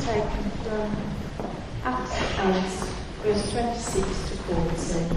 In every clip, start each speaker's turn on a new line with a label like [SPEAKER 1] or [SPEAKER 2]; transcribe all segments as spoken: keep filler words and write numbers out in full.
[SPEAKER 1] taken from Acts eight, verse twenty-six to forty.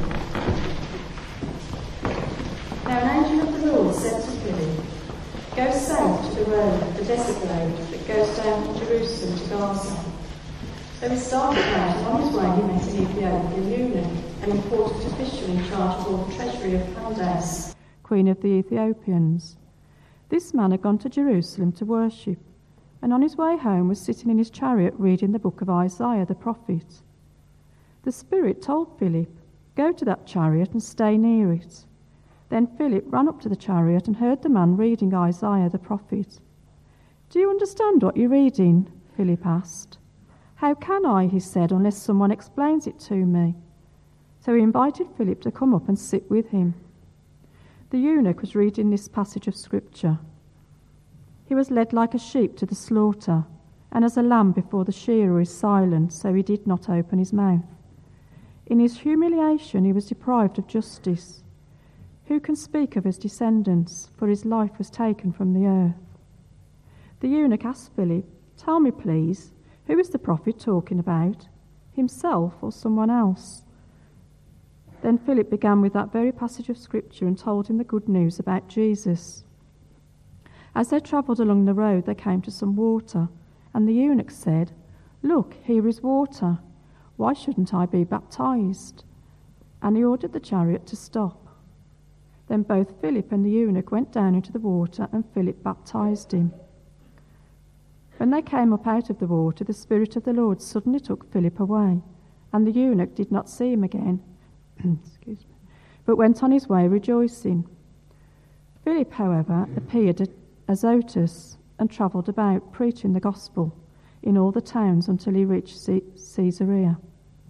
[SPEAKER 1] Now an angel of the Lord said to Philip, "Go south to the road, the desert road, that goes down from Jerusalem to Gaza." So he started out, and on his way he met an Ethiopian eunuch, an important official in charge of all the treasury of Candace,
[SPEAKER 2] queen of the Ethiopians. This man had gone to Jerusalem to worship, and on his way home was sitting in his chariot reading the book of Isaiah the prophet. The Spirit told Philip, "Go to that chariot and stay near it." Then Philip ran up to the chariot and heard the man reading Isaiah the prophet. "Do you understand what you're reading?" Philip asked. "How can I," he said, "unless someone explains it to me?" So he invited Philip to come up and sit with him. The eunuch was reading this passage of scripture. "He was led like a sheep to the slaughter, and as a lamb before the shearer is silent, so he did not open his mouth. In his humiliation he was deprived of justice. Who can speak of his descendants? For his life was taken from the earth." The eunuch asked Philip, "Tell me, please, who is the prophet talking about? Himself or someone else?" Then Philip began with that very passage of scripture and told him the good news about Jesus. As they travelled along the road, they came to some water, and the eunuch said, "Look, here is water. Why shouldn't I be baptized?" And he ordered the chariot to stop. Then both Philip and the eunuch went down into the water, and Philip baptized him. When they came up out of the water, the Spirit of the Lord suddenly took Philip away, and the eunuch did not see him again, excuse me, but went on his way rejoicing. Philip, however, appeared at Azotus and travelled about, preaching the gospel in all the towns until he reached Caesarea.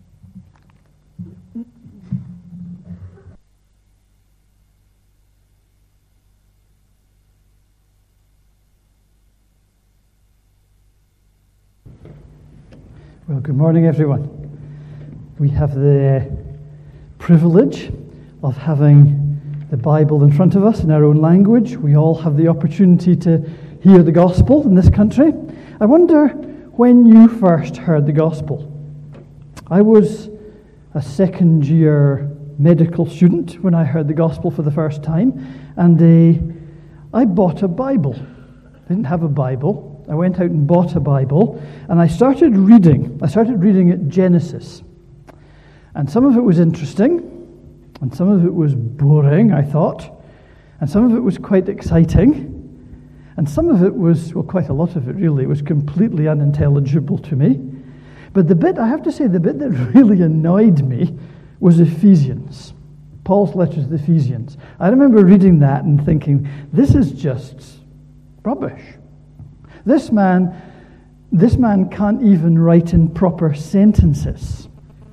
[SPEAKER 3] Well, good morning, everyone. We have the privilege of having the Bible in front of us in our own language. We all have the opportunity to hear the gospel in this country. I wonder when you first heard the gospel. I was a second-year medical student when I heard the gospel for the first time, and uh, I bought a Bible. I didn't have a Bible. I went out and bought a Bible, and I started reading. I started reading at Genesis. And some of it was interesting, and some of it was boring, I thought, and some of it was quite exciting, and some of it was, well, quite a lot of it really, was completely unintelligible to me. But the bit, I have to say, the bit that really annoyed me was Ephesians, Paul's letter to the Ephesians. I remember reading that and thinking, this is just rubbish. This man, this man can't even write in proper sentences.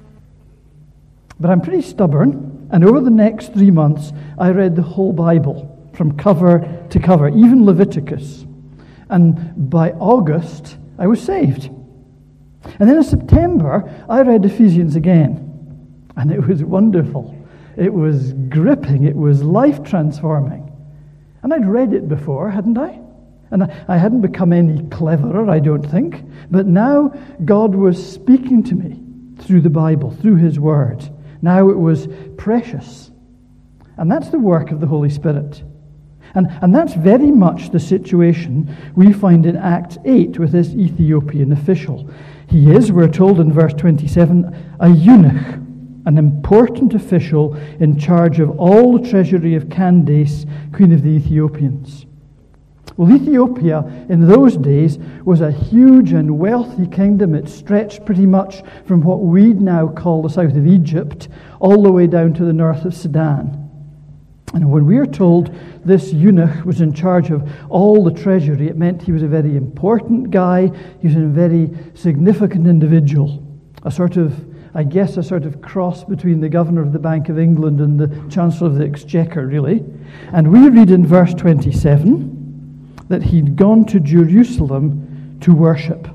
[SPEAKER 3] But I'm pretty stubborn, and over the next three months, I read the whole Bible from cover to cover, even Leviticus. And by August, I was saved. And then in September, I read Ephesians again, and it was wonderful. It was gripping. It was life-transforming. And I'd read it before, hadn't I? And I hadn't become any cleverer, I don't think. But now God was speaking to me through the Bible, through His Word. Now it was precious. And that's the work of the Holy Spirit. And, and that's very much the situation we find in Acts eight with this Ethiopian official. He is, we're told in verse twenty-seven, a eunuch, an important official in charge of all the treasury of Candace, queen of the Ethiopians. Well, Ethiopia in those days was a huge and wealthy kingdom. It stretched pretty much from what we'd now call the south of Egypt all the way down to the north of Sudan. And when we are told this eunuch was in charge of all the treasury, it meant he was a very important guy. He was a very significant individual, a sort of, I guess, a sort of cross between the governor of the Bank of England and the Chancellor of the Exchequer, really. And we read in verse twenty-seven that he'd gone to Jerusalem to worship.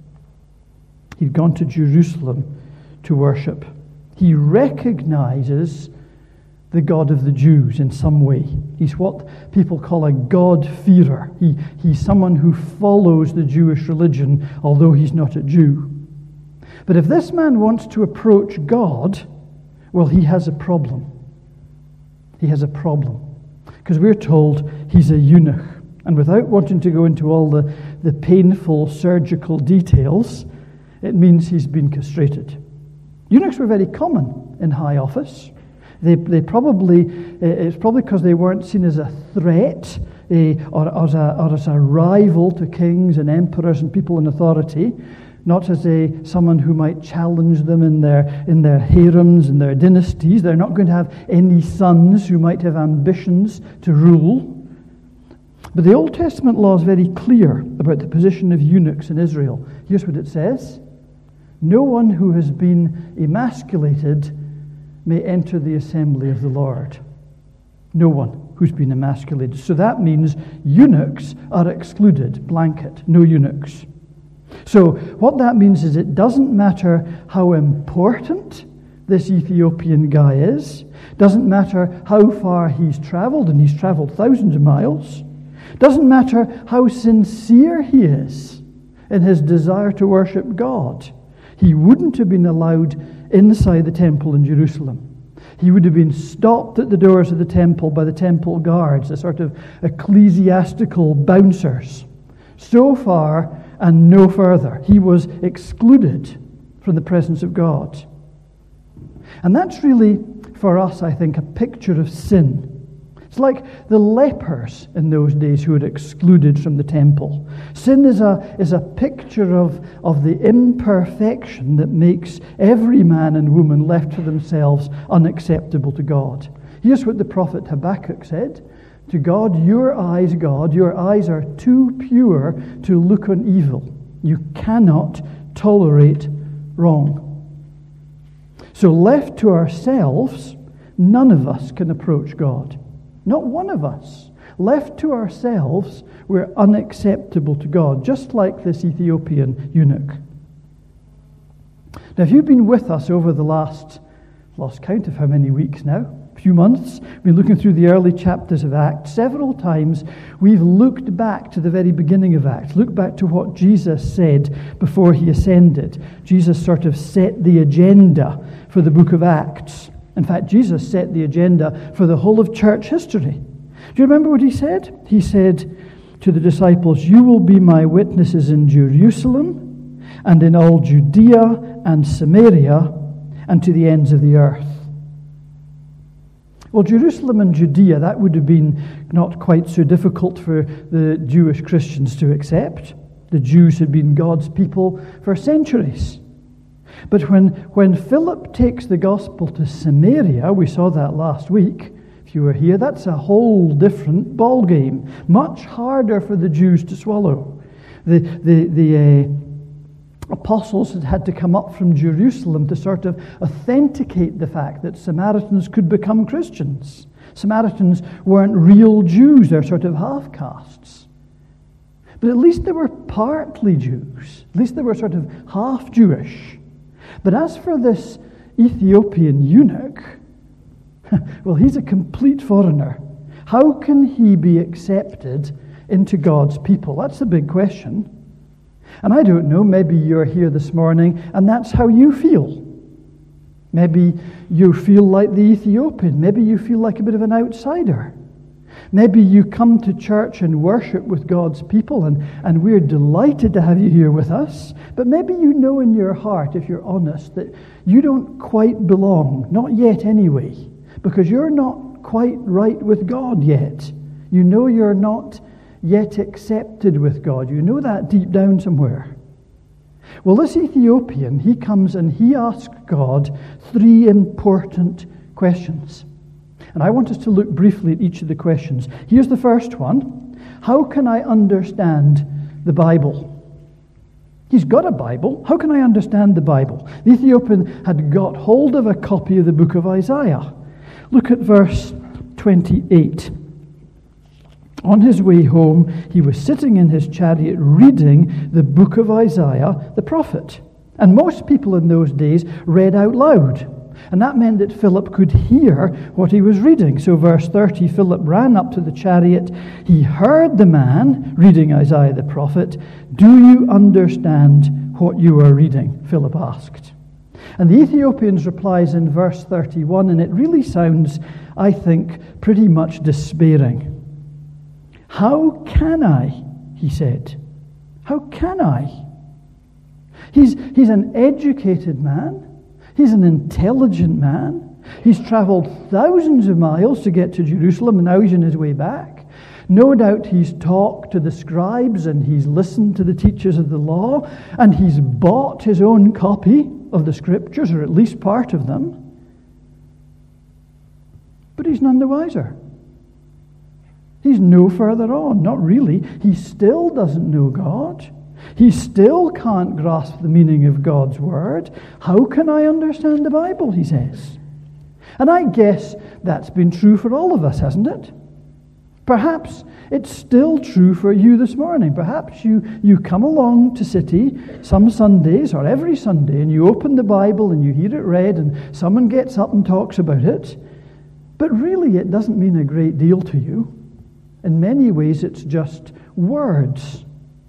[SPEAKER 3] He'd gone to Jerusalem to worship. He recognizes the God of the Jews in some way. He's what people call a God-fearer. He, he's someone who follows the Jewish religion, although he's not a Jew. But if this man wants to approach God, well, he has a problem. He has a problem. Because we're told he's a eunuch. And without wanting to go into all the, the painful surgical details, it means he's been castrated. Eunuchs were very common in high office. They, they probably, it's probably because they weren't seen as a threat uh, or, or, as a, or as a rival to kings and emperors and people in authority, not as a someone who might challenge them in their in their harems and their dynasties. They're not going to have any sons who might have ambitions to rule. But the Old Testament law is very clear about the position of eunuchs in Israel. Here's what it says. No one who has been emasculated may enter the assembly of the Lord. No one who's been emasculated. So that means eunuchs are excluded, blanket, no eunuchs. So what that means is it doesn't matter how important this Ethiopian guy is, doesn't matter how far he's traveled, and he's traveled thousands of miles, doesn't matter how sincere he is in his desire to worship God. He wouldn't have been allowed inside the temple in Jerusalem. He would have been stopped at the doors of the temple by the temple guards, the sort of ecclesiastical bouncers. So far and no further. He was excluded from the presence of God. And that's really, for us, I think, a picture of sin. It's like the lepers in those days who were excluded from the temple. Sin is a, is a picture of, of the imperfection that makes every man and woman left to themselves unacceptable to God. Here's what the prophet Habakkuk said. To God, your eyes, God, your eyes are too pure to look on evil. You cannot tolerate wrong. So left to ourselves, none of us can approach God. Not one of us. Left to ourselves, we're unacceptable to God, just like this Ethiopian eunuch. Now, if you've been with us over the last, lost count of how many weeks now, few months, we've been looking through the early chapters of Acts. Several times we've looked back to the very beginning of Acts, looked back to what Jesus said before he ascended. Jesus sort of set the agenda for the book of Acts. In fact, Jesus set the agenda for the whole of church history. Do you remember what he said? He said to the disciples, "You will be my witnesses in Jerusalem and in all Judea and Samaria and to the ends of the earth." Well, Jerusalem and Judea, that would have been not quite so difficult for the Jewish Christians to accept. The Jews had been God's people for centuries. But when, when Philip takes the gospel to Samaria, we saw that last week, if you were here, that's a whole different ballgame. Much harder for the Jews to swallow. The, the, the uh, apostles had had to come up from Jerusalem to sort of authenticate the fact that Samaritans could become Christians. Samaritans weren't real Jews, they're sort of half-castes. But at least they were partly Jews. At least they were sort of half Jewish. But as for this Ethiopian eunuch, well, he's a complete foreigner. How can he be accepted into God's people? That's the big question. And I don't know, maybe you're here this morning and that's how you feel. Maybe you feel like the Ethiopian. Maybe you feel like a bit of an outsider. Maybe you come to church and worship with God's people, and, and we're delighted to have you here with us. But maybe you know in your heart, if you're honest, that you don't quite belong. Not yet anyway. Because you're not quite right with God yet. You know you're not yet accepted with God. You know that deep down somewhere. Well, this Ethiopian, he comes and he asks God three important questions. And I want us to look briefly at each of the questions. Here's the first one. How can I understand the Bible? He's got a Bible. How can I understand the Bible? The Ethiopian had got hold of a copy of the book of Isaiah. Look at verse twenty-eight. On his way home, he was sitting in his chariot reading the book of Isaiah, the prophet. And most people in those days read out loud. And that meant that Philip could hear what he was reading. So verse thirty, Philip ran up to the chariot. He heard the man reading Isaiah the prophet. "Do you understand what you are reading?" Philip asked. And the Ethiopian's replies in verse thirty-one, and it really sounds, I think, pretty much despairing. "How can I?" he said. "How can I?" He's, he's an educated man. He's an intelligent man. He's traveled thousands of miles to get to Jerusalem, and now he's on his way back. No doubt he's talked to the scribes and he's listened to the teachers of the law, and he's bought his own copy of the scriptures, or at least part of them. But he's none the wiser. He's no further on, not really. He still doesn't know God. He still can't grasp the meaning of God's word. "How can I understand the Bible?" he says. And I guess that's been true for all of us, hasn't it? Perhaps it's still true for you this morning. Perhaps you, you come along to City some Sundays or every Sunday, and you open the Bible and you hear it read and someone gets up and talks about it. But really it doesn't mean a great deal to you. In many ways it's just words.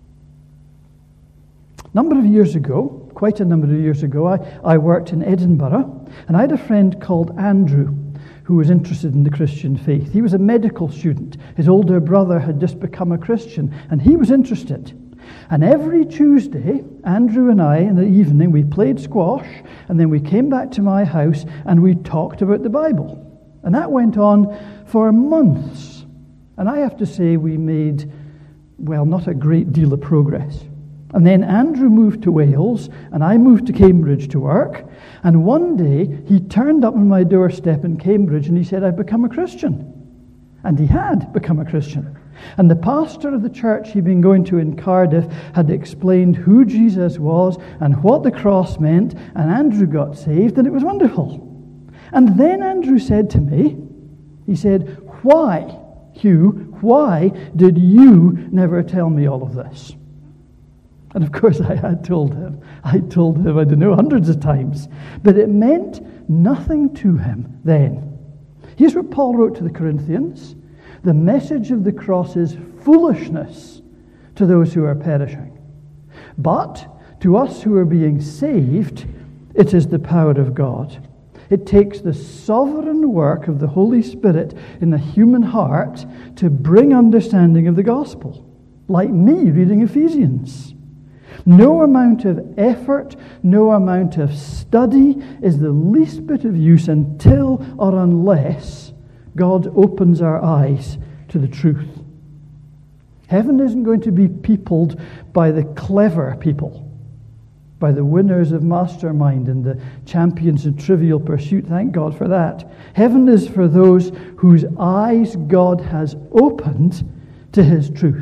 [SPEAKER 3] A number of years ago, quite a number of years ago, I, I worked in Edinburgh, and I had a friend called Andrew who was interested in the Christian faith. He was a medical student. His older brother had just become a Christian, and he was interested. And every Tuesday, Andrew and I, in the evening, we played squash, and then we came back to my house, and we talked about the Bible. And that went on for months. And I have to say we made, well, not a great deal of progress. And then Andrew moved to Wales, and I moved to Cambridge to work. And one day, he turned up on my doorstep in Cambridge, and he said, "I've become a Christian." And he had become a Christian. And the pastor of the church he'd been going to in Cardiff had explained who Jesus was and what the cross meant, and Andrew got saved, and it was wonderful. And then Andrew said to me, he said, "Why, Hugh, why did you never tell me all of this?" And of course I had told him. I told him, I don't know, hundreds of times. But it meant nothing to him then. Here's what Paul wrote to the Corinthians. The message of the cross is foolishness to those who are perishing. But to us who are being saved, it is the power of God. It takes the sovereign work of the Holy Spirit in the human heart to bring understanding of the gospel. Like me reading Ephesians. No amount of effort, no amount of study is the least bit of use until or unless God opens our eyes to the truth. Heaven isn't going to be peopled by the clever people, by the winners of Mastermind and the champions of Trivial Pursuit. Thank God for that. Heaven is for those whose eyes God has opened to his truth.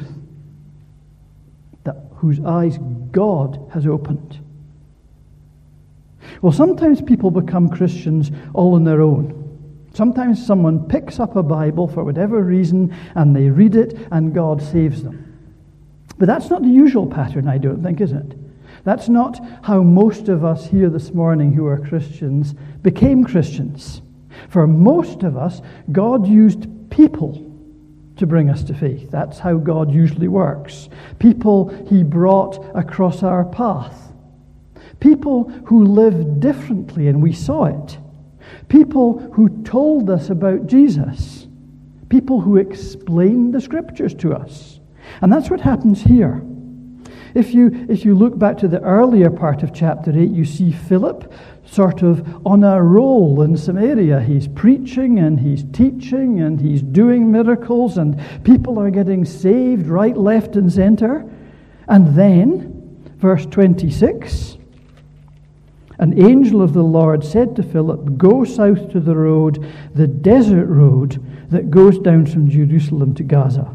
[SPEAKER 3] Whose eyes God has opened. Well, sometimes people become Christians all on their own. Sometimes someone picks up a Bible for whatever reason and they read it and God saves them. But that's not the usual pattern, I don't think, is it? That's not how most of us here this morning who are Christians became Christians. For most of us, God used people to bring us to faith. That's how God usually works. People he brought across our path. People who lived differently, and we saw it. People who told us about Jesus. People who explained the scriptures to us. And that's what happens here. If you, if you look back to the earlier part of chapter eight, you see Philip sort of on a roll in Samaria. He's preaching and he's teaching and he's doing miracles and people are getting saved right, left and center. And then, verse twenty-six, an angel of the Lord said to Philip, "Go south to the road, the desert road that goes down from Jerusalem to Gaza."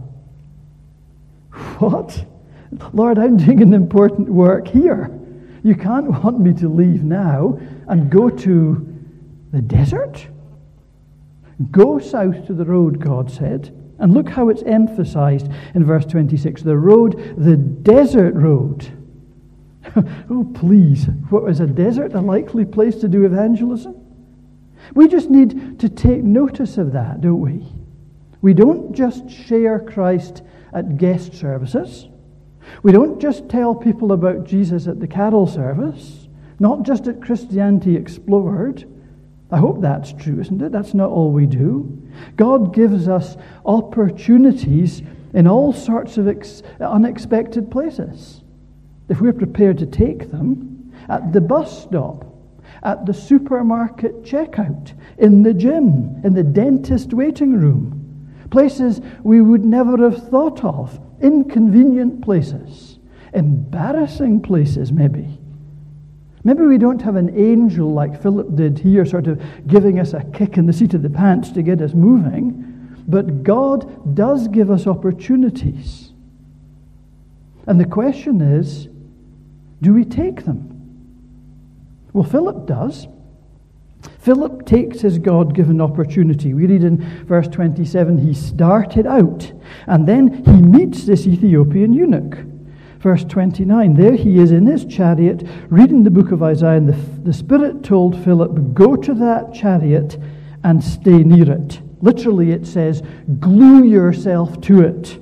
[SPEAKER 3] What? Lord, I'm doing an important work here. You can't want me to leave now and go to the desert? Go south to the road, God said. And look how it's emphasized in verse twenty-six. The road, the desert road. Oh, please. What is a desert? A likely place to do evangelism? We just need to take notice of that, don't we? We don't just share Christ at guest services. We don't just tell people about Jesus at the carol service, not just at Christianity Explored. I hope that's true, isn't it? That's not all we do. God gives us opportunities in all sorts of ex- unexpected places, if we're prepared to take them, at the bus stop, at the supermarket checkout, in the gym, in the dentist waiting room, places we would never have thought of, inconvenient places, embarrassing places maybe. Maybe we don't have an angel like Philip did here, sort of giving us a kick in the seat of the pants to get us moving, but God does give us opportunities. And the question is, do we take them? Well, Philip does. Philip takes his God-given opportunity. We read in verse twenty-seven, he started out, and then he meets this Ethiopian eunuch. Verse twenty-nine, there he is in his chariot, reading the book of Isaiah, and the, the Spirit told Philip, go to that chariot and stay near it. Literally it says, glue yourself to it.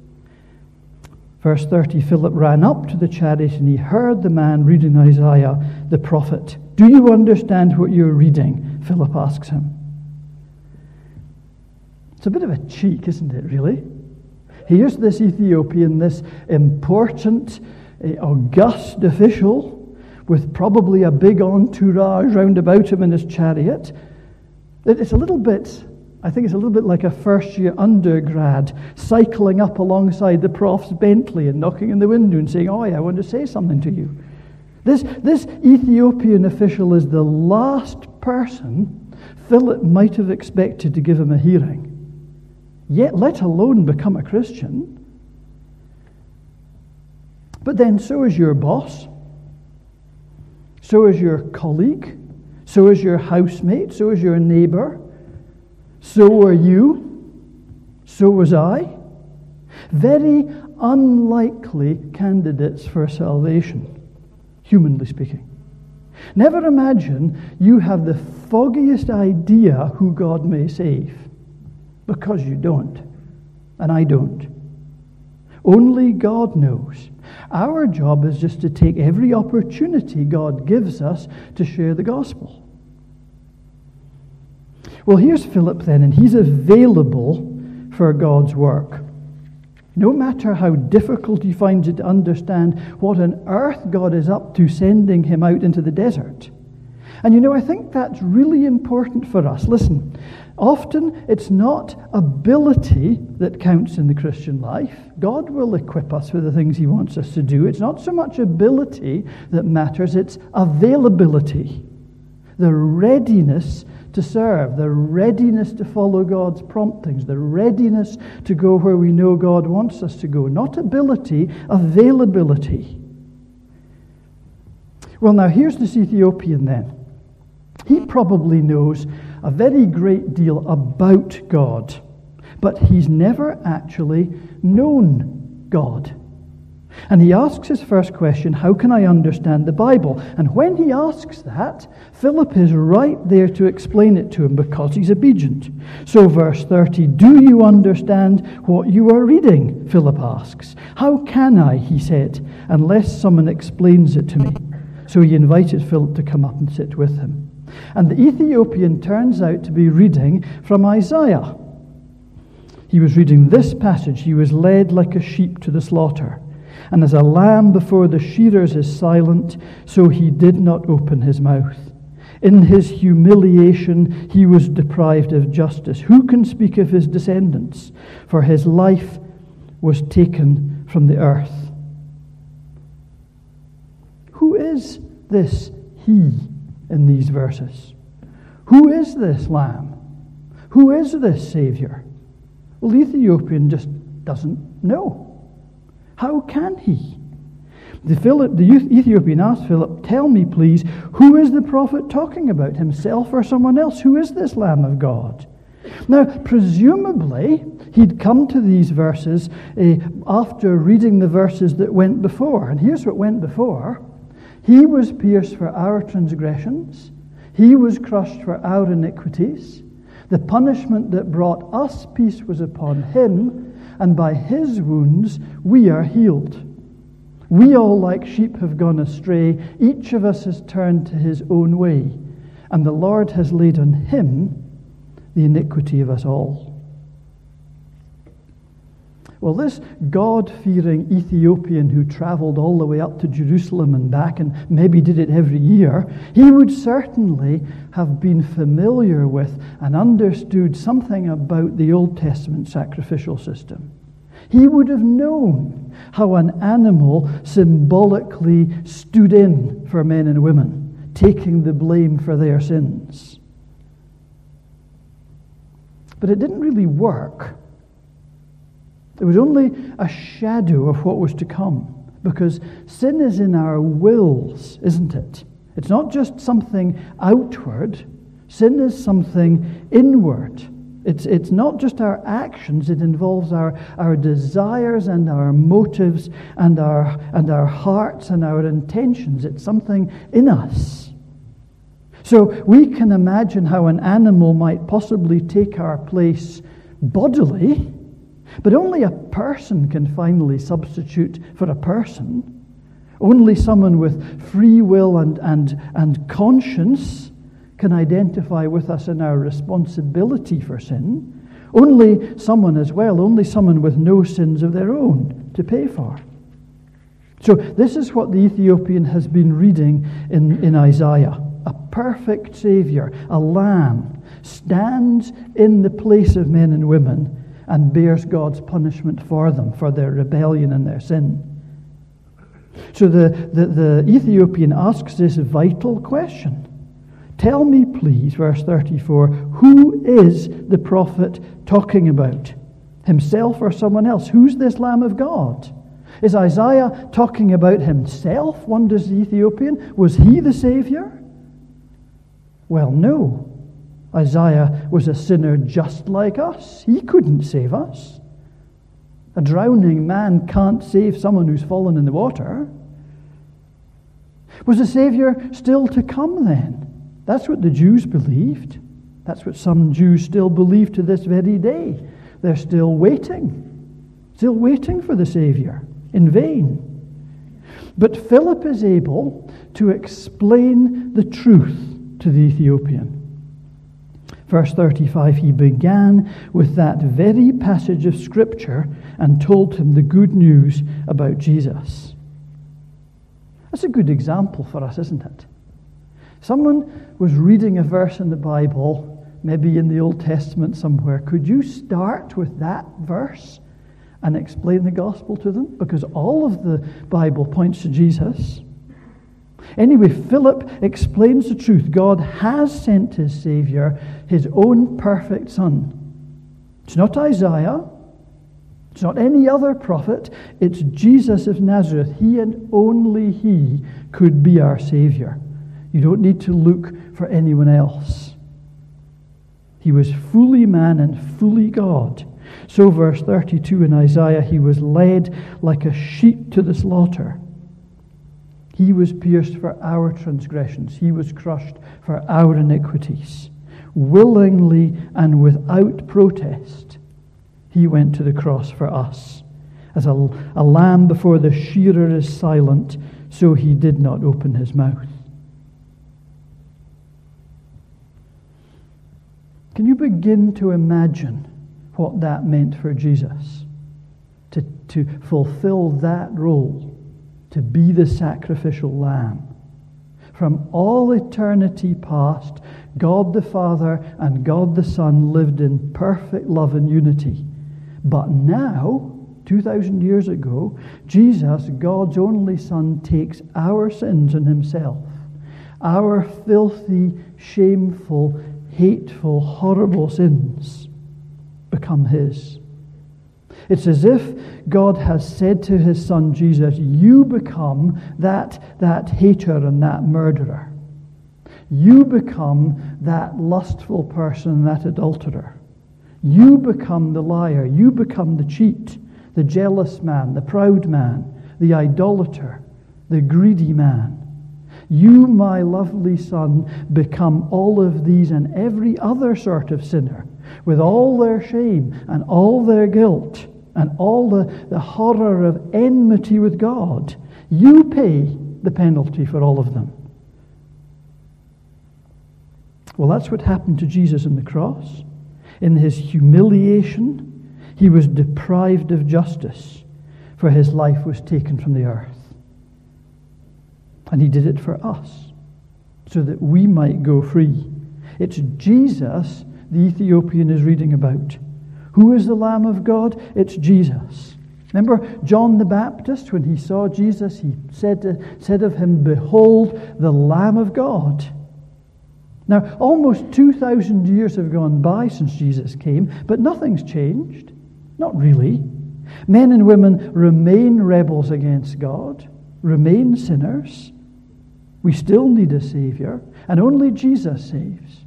[SPEAKER 3] Verse thirty, Philip ran up to the chariot and he heard the man reading Isaiah the prophet. Do you understand what you're reading? Philip asks him. It's a bit of a cheek, isn't it, really? Here's this Ethiopian, this important, uh, august official with probably a big entourage round about him in his chariot. It's a little bit... I think it's a little bit like a first-year undergrad cycling up alongside the prof's Bentley and knocking on the window and saying, oh, yeah, I want to say something to you. This, this Ethiopian official is the last person Philip might have expected to give him a hearing, yet let alone become a Christian. But then so is your boss, so is your colleague, so is your housemate, so is your neighbor. So are you. So was I. Very unlikely candidates for salvation, humanly speaking. Never imagine you have the foggiest idea who God may save, because you don't, and I don't. Only God knows. Our job is just to take every opportunity God gives us to share the gospel. Well, here's Philip then, and he's available for God's work. No matter how difficult he finds it to understand what on earth God is up to sending him out into the desert. And you know, I think that's really important for us. Listen, often it's not ability that counts in the Christian life. God will equip us for the things he wants us to do. It's not so much ability that matters, it's availability. The readiness to serve, the readiness to follow God's promptings, the readiness to go where we know God wants us to go. Not ability, availability. Well, now here's this Ethiopian then. He probably knows a very great deal about God, but he's never actually known God. And he asks his first question, how can I understand the Bible? And when he asks that, Philip is right there to explain it to him because he's obedient. So verse thirty, do you understand what you are reading? Philip asks. How can I, he said, unless someone explains it to me? So he invited Philip to come up and sit with him. And the Ethiopian turns out to be reading from Isaiah. He was reading this passage, he was led like a sheep to the slaughter. And as a lamb before the shearers is silent, so he did not open his mouth. In his humiliation he was deprived of justice. Who can speak of his descendants? For his life was taken from the earth. Who is this he in these verses? Who is this lamb? Who is this Savior? Well, the Ethiopian just doesn't know. How can he? The, Philip, the Ethiopian asked Philip, tell me please, who is the prophet talking about, himself or someone else? Who is this Lamb of God? Now, presumably, he'd come to these verses uh, after reading the verses that went before. And here's what went before. He was pierced for our transgressions. He was crushed for our iniquities. The punishment that brought us peace was upon him, and by his wounds we are healed. We all like sheep have gone astray. Each of us has turned to his own way, and the Lord has laid on him the iniquity of us all. Well, this God-fearing Ethiopian who travelled all the way up to Jerusalem and back, and maybe did it every year, he would certainly have been familiar with and understood something about the Old Testament sacrificial system. He would have known how an animal symbolically stood in for men and women, taking the blame for their sins. But it didn't really work. It was only a shadow of what was to come, because sin is in our wills, isn't it? It's not just something outward. Sin is something inward. It's, it's not just our actions. It involves our, our desires and our motives and our, and our hearts and our intentions. It's something in us. So we can imagine how an animal might possibly take our place bodily, but only a person can finally substitute for a person. Only someone with free will and, and, and conscience can identify with us in our responsibility for sin. Only someone as well, only someone with no sins of their own to pay for. So this is what the Ethiopian has been reading in, in Isaiah. A perfect Savior, a lamb, stands in the place of men and women and bears God's punishment for them, for their rebellion and their sin. So the, the, the Ethiopian asks this vital question. Tell me, please, verse thirty-four, who is the prophet talking about? Himself or someone else? Who's this Lamb of God? Is Isaiah talking about himself, wonders the Ethiopian? Was he the Savior? Well, no. Isaiah was a sinner just like us. He couldn't save us. A drowning man can't save someone who's fallen in the water. Was the Savior still to come then? That's what the Jews believed. That's what some Jews still believe to this very day. They're still waiting. Still waiting for the Savior in vain. But Philip is able to explain the truth to the Ethiopian. Verse thirty-five, he began with that very passage of Scripture and told him the good news about Jesus. That's a good example for us, isn't it? Someone was reading a verse in the Bible, maybe in the Old Testament somewhere. Could you start with that verse and explain the gospel to them? Because all of the Bible points to Jesus. Anyway, Philip explains the truth. God has sent his Savior, his own perfect Son. It's not Isaiah. It's not any other prophet. It's Jesus of Nazareth. He and only he could be our Savior. You don't need to look for anyone else. He was fully man and fully God. So verse thirty-two in Isaiah, he was led like a sheep to the slaughter. He was pierced for our transgressions. He was crushed for our iniquities. Willingly and without protest, he went to the cross for us. As a, a lamb before the shearer is silent, so he did not open his mouth. Can you begin to imagine what that meant for Jesus? To, to fulfill that role. To be the sacrificial lamb. From all eternity past, God the Father and God the Son lived in perfect love and unity. But now, two thousand years ago, Jesus, God's only Son, takes our sins on himself. Our filthy, shameful, hateful, horrible sins become his. It's as if God has said to his Son Jesus, you become that, that hater and that murderer. You become that lustful person, that adulterer. You become the liar. You become the cheat, the jealous man, the proud man, the idolater, the greedy man. You, my lovely son, become all of these and every other sort of sinner, with all their shame and all their guilt and all the, the horror of enmity with God. You pay the penalty for all of them. Well, that's what happened to Jesus on the cross. In his humiliation, he was deprived of justice, for his life was taken from the earth. And he did it for us, so that we might go free. It's Jesus the Ethiopian is reading about. Who is the Lamb of God? It's Jesus. Remember John the Baptist, when he saw Jesus, he said, to, said of him, "Behold, the Lamb of God." Now, almost two thousand years have gone by since Jesus came, but nothing's changed. Not really. Men and women remain rebels against God, remain sinners. We still need a Savior, and only Jesus saves.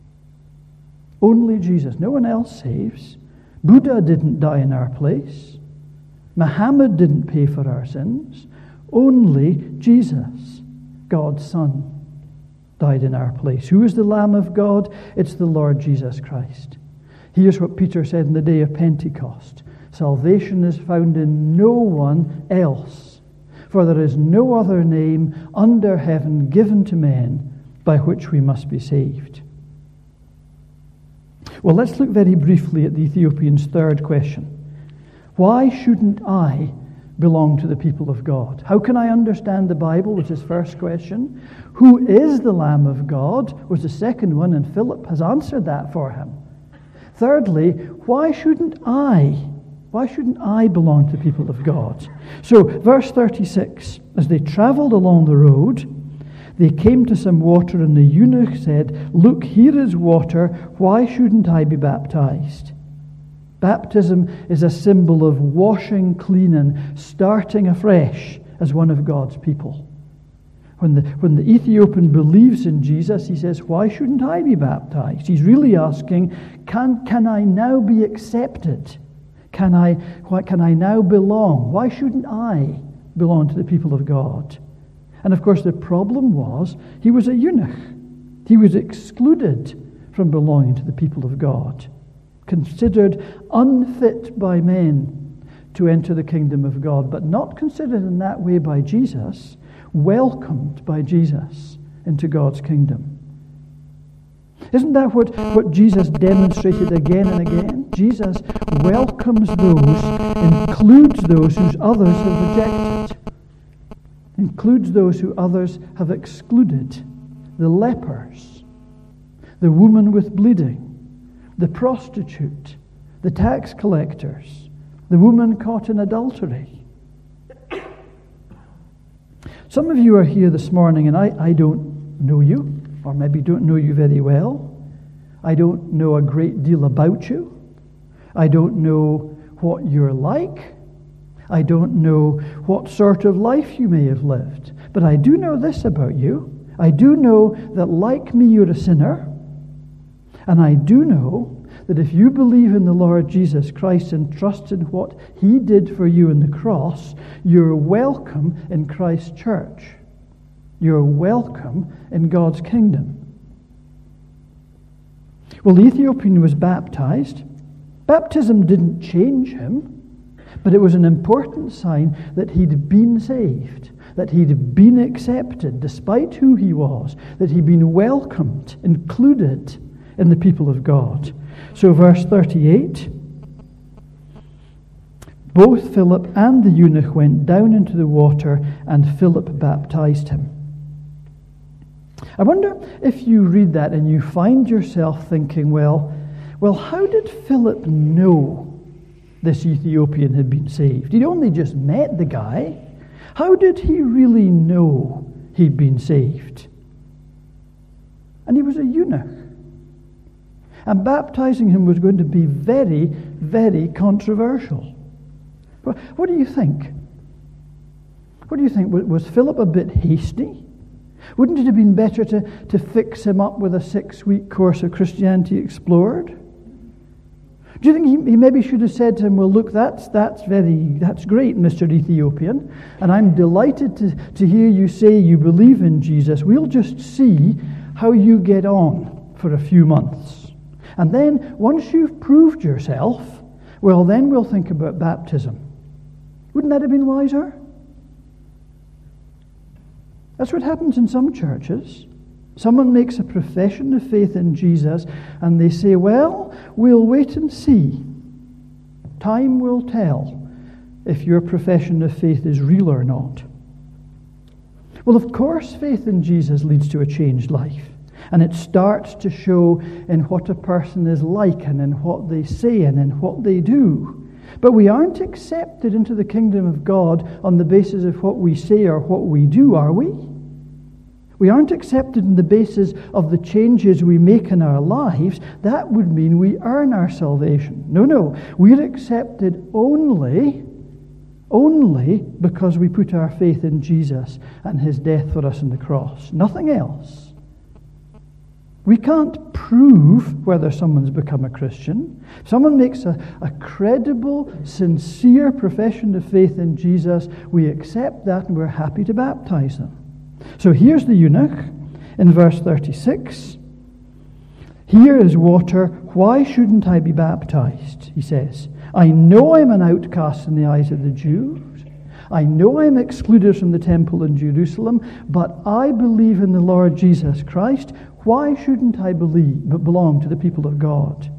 [SPEAKER 3] Only Jesus. No one else saves. Buddha didn't die in our place. Muhammad didn't pay for our sins. Only Jesus, God's Son, died in our place. Who is the Lamb of God? It's the Lord Jesus Christ. Here's what Peter said in the day of Pentecost. Salvation is found in no one else, for there is no other name under heaven given to men by which we must be saved. Well, let's look very briefly at the Ethiopian's third question. Why shouldn't I belong to the people of God? How can I understand the Bible was his first question. Who is the Lamb of God was the second one, and Philip has answered that for him. Thirdly, why shouldn't I? Why shouldn't I belong to the people of God? So, verse thirty-six, as they travelled along the road, they came to some water, and the eunuch said, "Look, here is water. Why shouldn't I be baptized?" Baptism is a symbol of washing clean and starting afresh as one of God's people. When the, when the Ethiopian believes in Jesus, he says, "Why shouldn't I be baptized?" He's really asking, can, can I now be accepted? Can I, why, can I now belong? Why shouldn't I belong to the people of God? And of course the problem was, he was a eunuch. He was excluded from belonging to the people of God, considered unfit by men to enter the kingdom of God, but not considered in that way by Jesus, welcomed by Jesus into God's kingdom. Isn't that what, what Jesus demonstrated again and again? Jesus welcomes those, includes those whose others have rejected, includes those who others have excluded, the lepers, the woman with bleeding, the prostitute, the tax collectors, the woman caught in adultery. Some of you are here this morning, and I, I don't know you, or maybe don't know you very well. I don't know a great deal about you. I don't know what you're like. I don't know what sort of life you may have lived. But I do know this about you. I do know that like me, you're a sinner. And I do know that if you believe in the Lord Jesus Christ and trust in what he did for you on the cross, you're welcome in Christ's church. You're welcome in God's kingdom. Well, the Ethiopian was baptized. Baptism didn't change him, but it was an important sign that he'd been saved, that he'd been accepted despite who he was, that he'd been welcomed, included in the people of God. So verse thirty-eight, both Philip and the eunuch went down into the water, and Philip baptized him. I wonder if you read that and you find yourself thinking, well, well, how did Philip know this Ethiopian had been saved? He'd only just met the guy. How did he really know he'd been saved? And he was a eunuch. And baptizing him was going to be very, very controversial. What do you think? What do you think? Was Philip a bit hasty? Wouldn't it have been better to, to fix him up with a six-week course of Christianity Explored? Do you think he, he maybe should have said to him, well, look, that's that's very that's great, Mister Ethiopian, and I'm delighted to, to hear you say you believe in Jesus. We'll just see how you get on for a few months. And then once you've proved yourself, well, then we'll think about baptism. Wouldn't that have been wiser? That's what happens in some churches. Someone makes a profession of faith in Jesus and they say, well, we'll wait and see. Time will tell if your profession of faith is real or not. Well, of course, faith in Jesus leads to a changed life. And it starts to show in what a person is like and in what they say and in what they do. But we aren't accepted into the kingdom of God on the basis of what we say or what we do, are we? We aren't accepted on the basis of the changes we make in our lives. That would mean we earn our salvation. No, no. We're accepted only, only because we put our faith in Jesus and his death for us on the cross. Nothing else. We can't prove whether someone's become a Christian. If someone makes a, a credible, sincere profession of faith in Jesus, we accept that and we're happy to baptize them. So here's the eunuch in verse thirty-six. Here is water. Why shouldn't I be baptized? He says. I know I'm an outcast in the eyes of the Jews. I know I'm excluded from the temple in Jerusalem, but I believe in the Lord Jesus Christ. Why shouldn't I believe but belong to the people of God?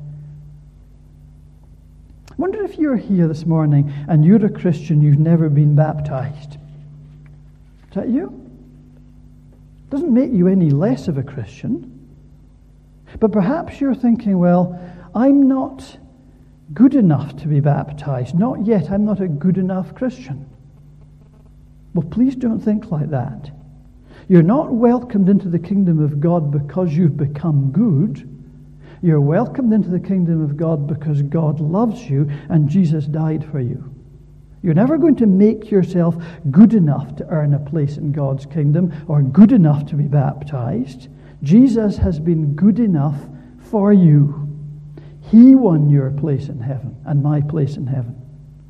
[SPEAKER 3] I wonder if you're here this morning and you're a Christian, you've never been baptized. Is that you? Doesn't make you any less of a Christian. But perhaps you're thinking, well, I'm not good enough to be baptized. Not yet. I'm not a good enough Christian. Well, please don't think like that. You're not welcomed into the kingdom of God because you've become good. You're welcomed into the kingdom of God because God loves you and Jesus died for you. You're never going to make yourself good enough to earn a place in God's kingdom or good enough to be baptized. Jesus has been good enough for you. He won your place in heaven and my place in heaven.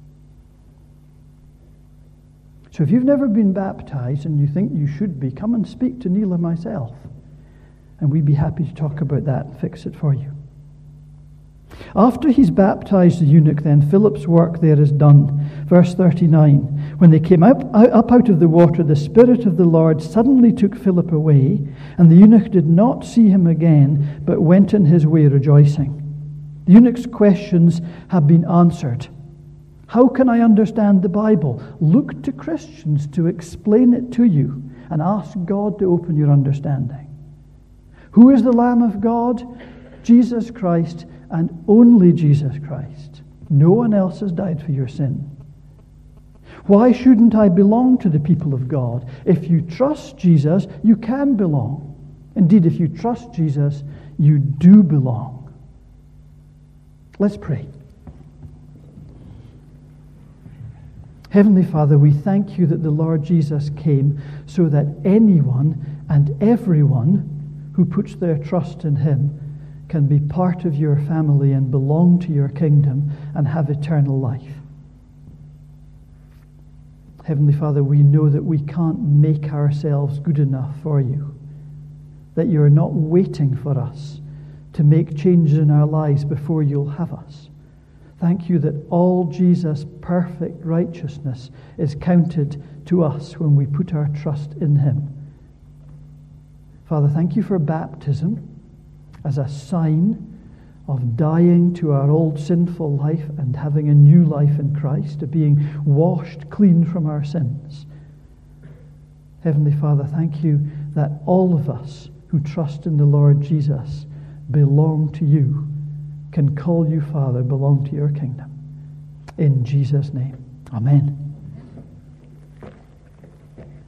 [SPEAKER 3] So if you've never been baptized and you think you should be, come and speak to Neil or myself, and we'd be happy to talk about that and fix it for you. After he's baptized the eunuch, then Philip's work there is done. Verse thirty-nine, when they came up, up out of the water, the Spirit of the Lord suddenly took Philip away, and the eunuch did not see him again, but went on his way rejoicing. The eunuch's questions have been answered. How can I understand the Bible? Look to Christians to explain it to you, and ask God to open your understanding. Who is the Lamb of God? Jesus Christ, and only Jesus Christ. No one else has died for your sin. Why shouldn't I belong to the people of God? If you trust Jesus, you can belong. Indeed, if you trust Jesus, you do belong. Let's pray. Heavenly Father, we thank you that the Lord Jesus came so that anyone and everyone who puts their trust in him can be part of your family and belong to your kingdom and have eternal life. Heavenly Father, we know that we can't make ourselves good enough for you, that you're not waiting for us to make changes in our lives before you'll have us. Thank you that all Jesus' perfect righteousness is counted to us when we put our trust in him. Father, thank you for baptism as a sign of dying to our old sinful life and having a new life in Christ, of being washed clean from our sins. Heavenly Father, thank you that all of us who trust in the Lord Jesus belong to you, can call you Father, belong to your kingdom. In Jesus' name, amen.